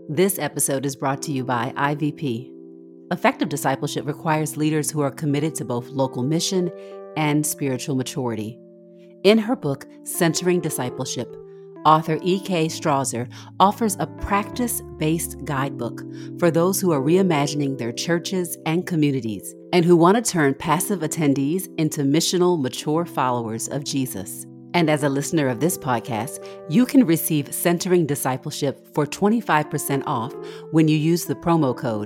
This episode is brought to you by IVP. Effective discipleship requires leaders who are committed to both local mission and spiritual maturity. In her book, Centering Discipleship, author E.K. Strauzer offers a practice-based guidebook for those who are reimagining their churches and communities and who want to turn passive attendees into missional, mature followers of Jesus. And as a listener of this podcast, you can receive Centering Discipleship for 25% off when you use the promo code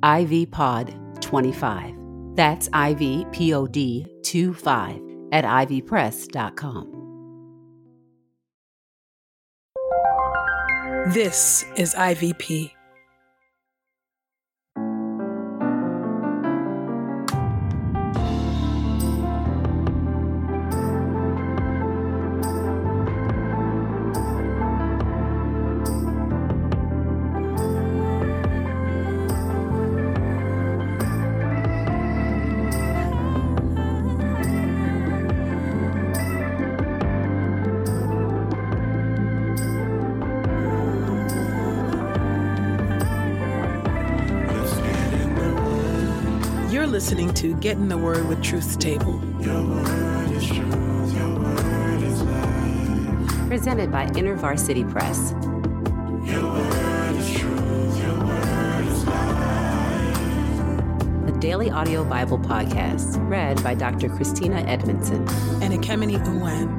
IVPOD25. That's IVPOD25 at ivpress.com. This is IVP. You're listening to Get in the Word with Truth's Table. Your word is truth, your word is life. Presented by InterVarsity Press. Your word is truth, your word is life. A daily audio Bible podcast read by Dr. Christina Edmondson And Ekemini Uwan.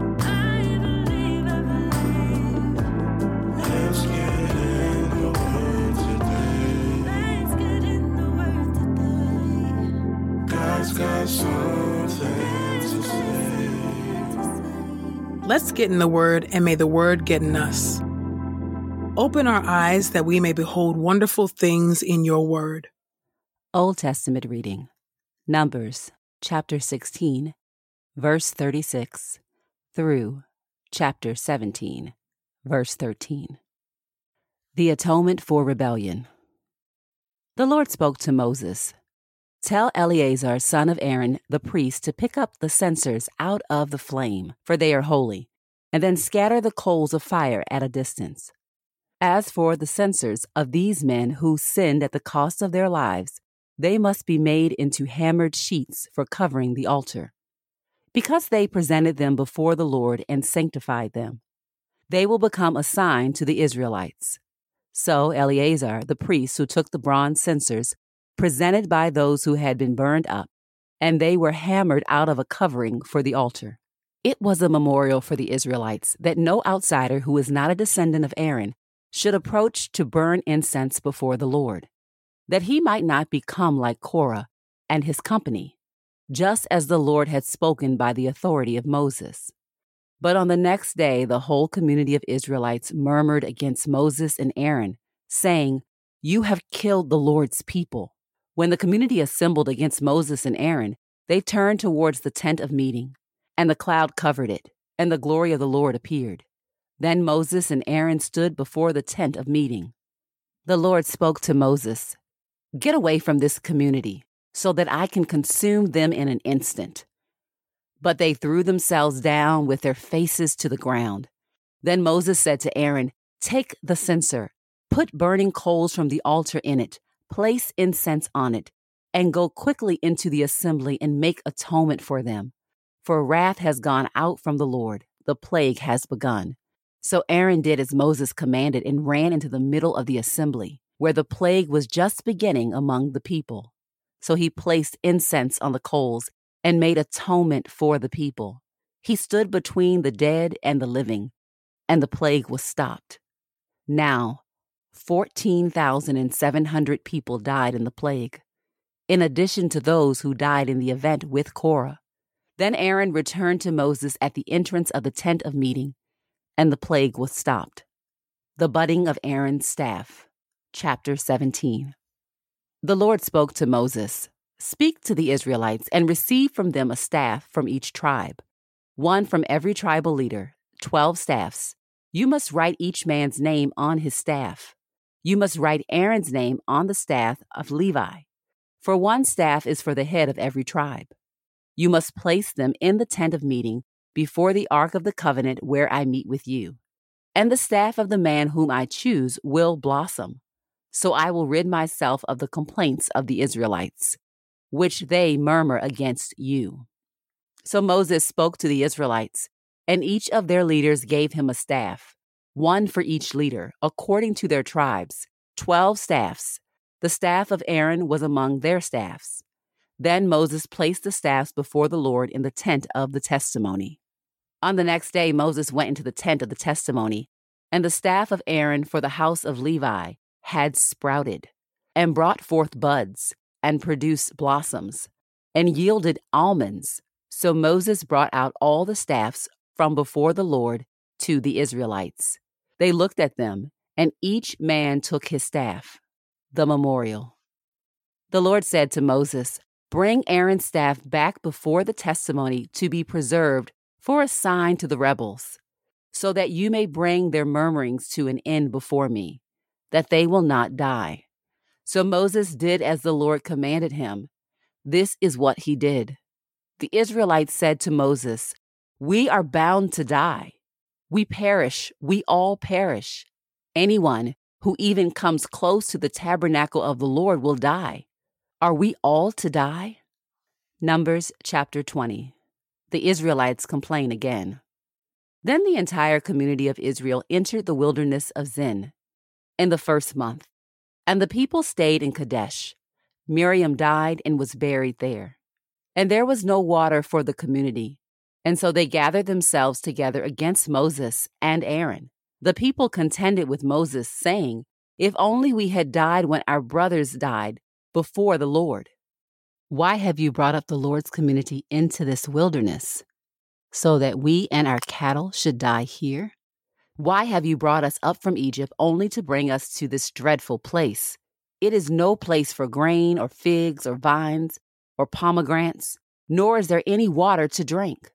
Let's get in the word today. God's got something to say. Let's get in the Word, and may the Word get in us. Open our eyes that we may behold wonderful things in your Word. Old Testament reading. Numbers, chapter 16, verse 36, through chapter 17, verse 13. The Atonement for Rebellion. The Lord spoke to Moses. Tell Eleazar, son of Aaron, the priest, to pick up the censers out of the flame, for they are holy, and then scatter the coals of fire at a distance. As for the censers of these men who sinned at the cost of their lives, they must be made into hammered sheets for covering the altar. Because they presented them before the Lord and sanctified them, they will become a sign to the Israelites. So Eleazar, the priest who took the bronze censers, presented by those who had been burned up, and they were hammered out of a covering for the altar. It was a memorial for the Israelites that no outsider who is not a descendant of Aaron should approach to burn incense before the Lord, that he might not become like Korah and his company, just as the Lord had spoken by the authority of Moses. But on the next day, the whole community of Israelites murmured against Moses and Aaron, saying, "You have killed the Lord's people." When the community assembled against Moses and Aaron, they turned towards the tent of meeting, and the cloud covered it, and the glory of the Lord appeared. Then Moses and Aaron stood before the tent of meeting. The Lord spoke to Moses, "Get away from this community, so that I can consume them in an instant." But they threw themselves down with their faces to the ground. Then Moses said to Aaron, "Take the censer, put burning coals from the altar in it, place incense on it, and go quickly into the assembly and make atonement for them. For wrath has gone out from the Lord, the plague has begun." So Aaron did as Moses commanded and ran into the middle of the assembly, where the plague was just beginning among the people. So he placed incense on the coals and made atonement for the people. He stood between the dead and the living, and the plague was stopped. Now, 14,700 people died in the plague, in addition to those who died in the event with Korah. Then Aaron returned to Moses at the entrance of the tent of meeting, and the plague was stopped. The budding of Aaron's staff. Chapter 17. The Lord spoke to Moses, "Speak to the Israelites and receive from them a staff from each tribe, one from every tribal leader, 12 staffs. You must write each man's name on his staff. You must write Aaron's name on the staff of Levi, for one staff is for the head of every tribe. You must place them in the tent of meeting before the ark of the covenant where I meet with you. And the staff of the man whom I choose will blossom. So I will rid myself of the complaints of the Israelites, which they murmur against you." So Moses spoke to the Israelites, and each of their leaders gave him a staff, one for each leader, according to their tribes, 12 staffs. The staff of Aaron was among their staffs. Then Moses placed the staffs before the Lord in the tent of the testimony. On the next day, Moses went into the tent of the testimony, and the staff of Aaron for the house of Levi had sprouted, and brought forth buds, and produced blossoms, and yielded almonds. So Moses brought out all the staffs from before the Lord to the Israelites. They looked at them, and each man took his staff. The memorial. The Lord said to Moses, "Bring Aaron's staff back before the testimony to be preserved for a sign to the rebels, so that you may bring their murmurings to an end before me, that they will not die." So Moses did as the Lord commanded him. This is what he did. The Israelites said to Moses, "We are bound to die. We perish, we all perish. Anyone who even comes close to the tabernacle of the Lord will die. Are we all to die?" Numbers chapter 20. The Israelites complain again. Then the entire community of Israel entered the wilderness of Zin in the first month, and the people stayed in Kadesh. Miriam died and was buried there. And there was no water for the community, and so they gathered themselves together against Moses and Aaron. The people contended with Moses, saying, "If only we had died when our brothers died before the Lord. Why have you brought up the Lord's community into this wilderness, so that we and our cattle should die here? Why have you brought us up from Egypt only to bring us to this dreadful place? It is no place for grain or figs or vines or pomegranates, nor is there any water to drink."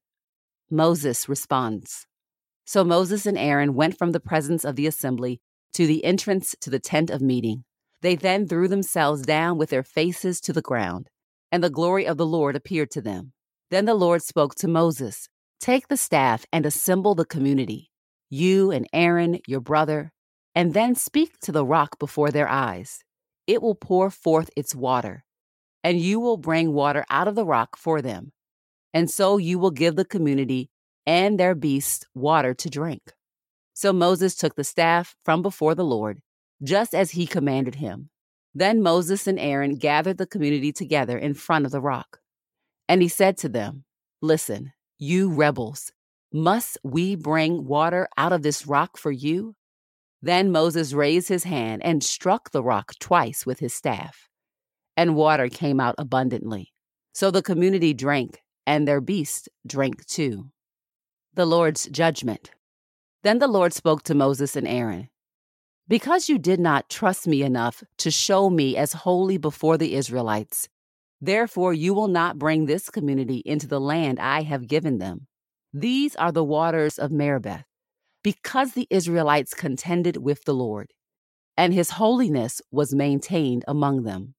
Moses responds. So Moses and Aaron went from the presence of the assembly to the entrance to the tent of meeting. They then threw themselves down with their faces to the ground, and the glory of the Lord appeared to them. Then the Lord spoke to Moses, "Take the staff and assemble the community, you and Aaron, your brother, and then speak to the rock before their eyes. It will pour forth its water, and you will bring water out of the rock for them. And so you will give the community and their beasts water to drink." So Moses took the staff from before the Lord, just as he commanded him. Then Moses and Aaron gathered the community together in front of the rock. And he said to them, "Listen, you rebels, must we bring water out of this rock for you?" Then Moses raised his hand and struck the rock twice with his staff, and water came out abundantly. So the community drank, and their beasts drank too. The Lord's judgment. Then the Lord spoke to Moses and Aaron, "Because you did not trust me enough to show me as holy before the Israelites, therefore you will not bring this community into the land I have given them. These are the waters of Meribah, because the Israelites contended with the Lord, and his holiness was maintained among them."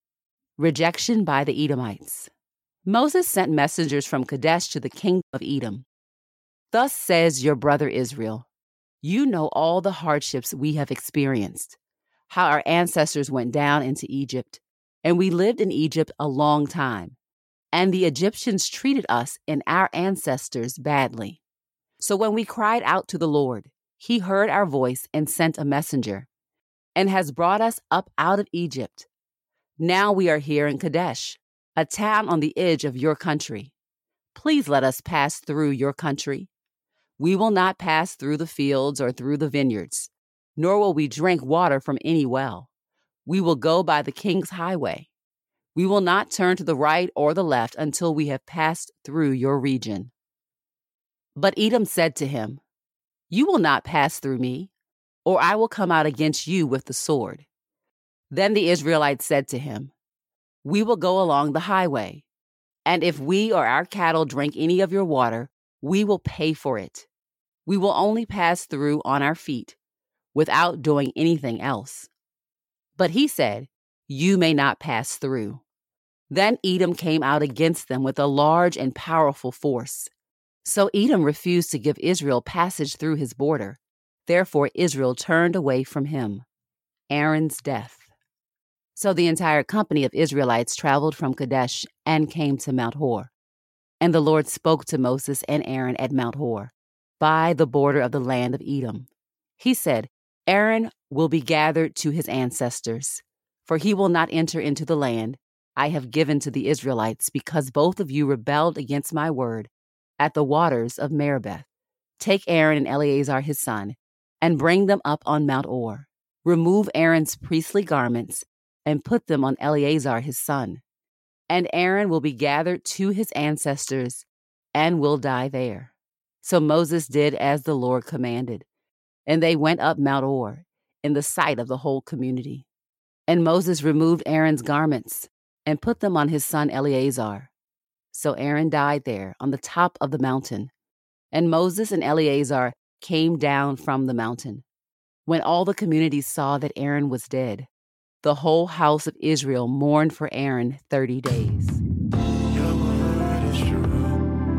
Rejection by the Edomites. Moses sent messengers from Kadesh to the king of Edom. "Thus says your brother Israel, you know all the hardships we have experienced, how our ancestors went down into Egypt, and we lived in Egypt a long time, and the Egyptians treated us and our ancestors badly. So when we cried out to the Lord, he heard our voice and sent a messenger, and has brought us up out of Egypt. Now we are here in Kadesh, a town on the edge of your country. Please let us pass through your country. We will not pass through the fields or through the vineyards, nor will we drink water from any well. We will go by the king's highway. We will not turn to the right or the left until we have passed through your region." But Edom said to him, "You will not pass through me, or I will come out against you with the sword." Then the Israelites said to him, "We will go along the highway, and if we or our cattle drink any of your water, we will pay for it. We will only pass through on our feet, without doing anything else." But he said, "You may not pass through." Then Edom came out against them with a large and powerful force. So Edom refused to give Israel passage through his border. Therefore Israel turned away from him. Aaron's death. So the entire company of Israelites traveled from Kadesh and came to Mount Hor. And the Lord spoke to Moses and Aaron at Mount Hor, by the border of the land of Edom. He said, Aaron will be gathered to his ancestors, for he will not enter into the land I have given to the Israelites, because both of you rebelled against my word at the waters of Meribah. Take Aaron and Eleazar his son, and bring them up on Mount Hor. Remove Aaron's priestly garments, and put them on Eleazar his son. And Aaron will be gathered to his ancestors, and will die there. So Moses did as the Lord commanded, and they went up Mount Hor in the sight of the whole community. And Moses removed Aaron's garments, and put them on his son Eleazar. So Aaron died there on the top of the mountain. And Moses and Eleazar came down from the mountain. When all the community saw that Aaron was dead, the whole house of Israel mourned for Aaron 30 days. Your word is true.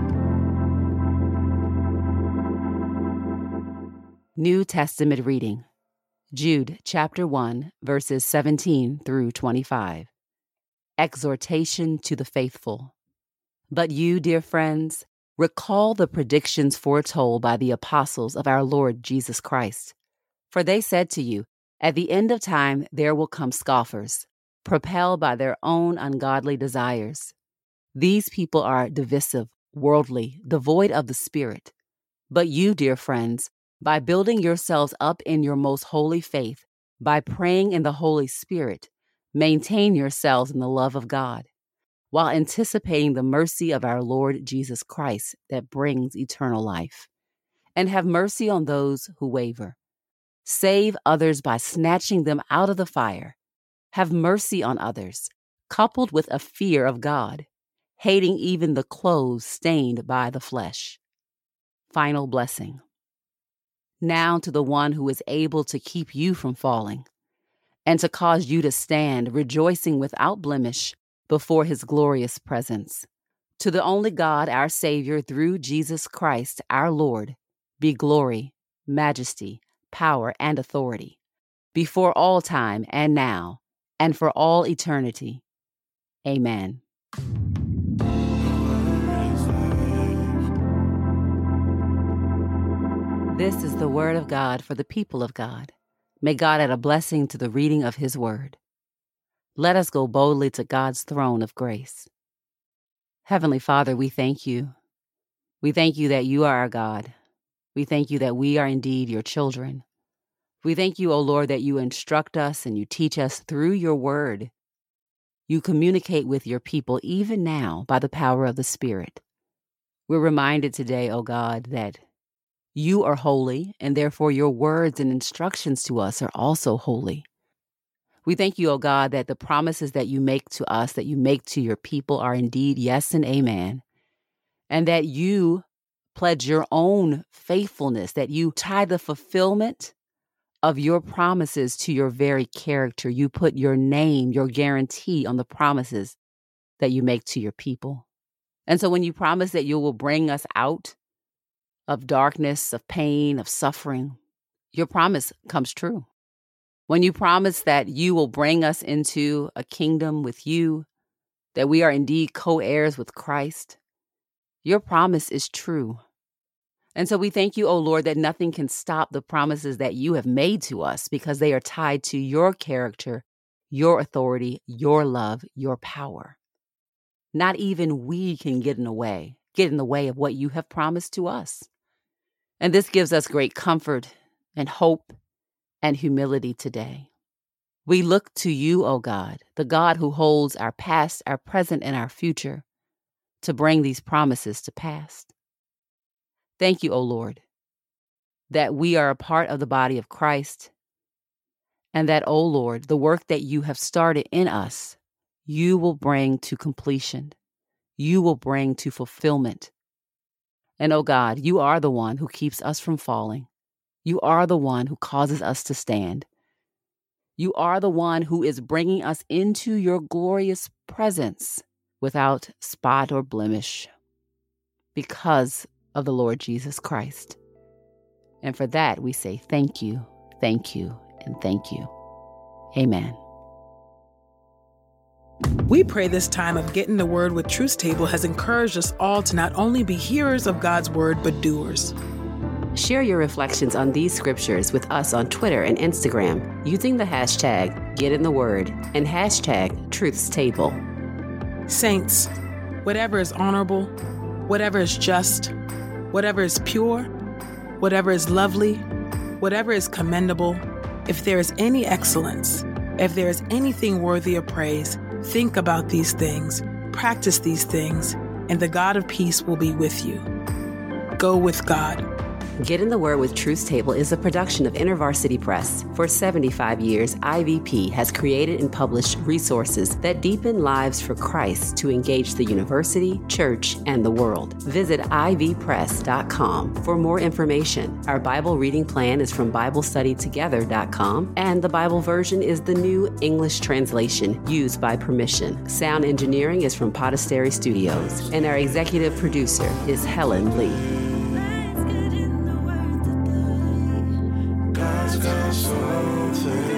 New Testament reading. Jude chapter 1, verses 17 through 25. Exhortation to the faithful. But you, dear friends, recall the predictions foretold by the apostles of our Lord Jesus Christ. For they said to you, at the end of time there will come scoffers, propelled by their own ungodly desires. These people are divisive, worldly, devoid of the Spirit. But you, dear friends, by building yourselves up in your most holy faith, by praying in the Holy Spirit, maintain yourselves in the love of God, while anticipating the mercy of our Lord Jesus Christ that brings eternal life. And have mercy on those who waver. Save others by snatching them out of the fire. Have mercy on others, coupled with a fear of God, hating even the clothes stained by the flesh. Final blessing. Now to the one who is able to keep you from falling, and to cause you to stand rejoicing without blemish before his glorious presence. To the only God, our Savior, through Jesus Christ, our Lord, be glory, majesty, power, and authority, before all time and now, and for all eternity. Amen. This is the word of God for the people of God. May God add a blessing to the reading of his word. Let us go boldly to God's throne of grace. Heavenly Father, we thank you. We thank you that you are our God. We thank you that we are indeed your children. We thank you, O Lord, that you instruct us and you teach us through your word. You communicate with your people even now by the power of the Spirit. We're reminded today, O God, that you are holy, and therefore your words and instructions to us are also holy. We thank you, O God, that the promises that you make to us, that you make to your people are indeed yes and amen, and that you pledge your own faithfulness, that you tie the fulfillment of your promises to your very character. You put your name, your guarantee on the promises that you make to your people. And so when you promise that you will bring us out of darkness, of pain, of suffering, your promise comes true. When you promise that you will bring us into a kingdom with you, that we are indeed co-heirs with Christ, your promise is true. And so we thank you, O Lord, that nothing can stop the promises that you have made to us because they are tied to your character, your authority, your love, your power. Not even we can get in the way of what you have promised to us. And this gives us great comfort and hope and humility today. We look to you, O God, the God who holds our past, our present, and our future, to bring these promises to pass. Thank you, O Lord, that we are a part of the body of Christ, and that, O Lord, the work that you have started in us, you will bring to completion. You will bring to fulfillment. And, O God, you are the one who keeps us from falling. You are the one who causes us to stand. You are the one who is bringing us into your glorious presence without spot or blemish, because of the Lord Jesus Christ. And for that, we say thank you, and thank you. Amen. We pray this time of Getting the Word with Truth Table has encouraged us all to not only be hearers of God's Word, but doers. Share your reflections on these scriptures with us on Twitter and Instagram using the hashtag #GetInTheWord and hashtag #TruthsTable. Saints, whatever is honorable, whatever is just, whatever is pure, whatever is lovely, whatever is commendable, if there is any excellence, if there is anything worthy of praise, think about these things, practice these things, and the God of peace will be with you. Go with God. Get in the Word with Truth's Table is a production of InterVarsity Press. For 75 years, IVP has created and published resources that deepen lives for Christ to engage the university, church, and the world. Visit ivpress.com for more information. Our Bible reading plan is from BibleStudyTogether.com, and the Bible version is the New English Translation used by permission. Sound engineering is from Podastery Studios, and our executive producer is Helen Lee. God's got something